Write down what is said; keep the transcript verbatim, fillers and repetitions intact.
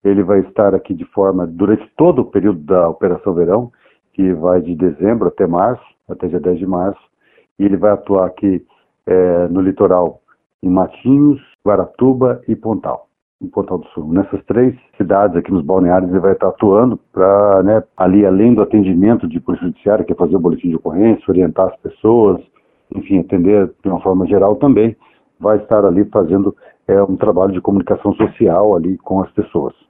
Ele vai estar aqui de forma, durante todo o período da Operação Verão, que vai de dezembro até março, até dia dez de março, e ele vai atuar aqui é, no litoral, em Matinhos, Guaratuba e Pontal, em Pontal do Sul. Nessas três cidades aqui nos balneários ele vai estar atuando para, né, ali além do atendimento de polícia judiciária, que é fazer o boletim de ocorrência, orientar as pessoas, enfim, atender de uma forma geral também, vai estar ali fazendo é, um trabalho de comunicação social ali com as pessoas.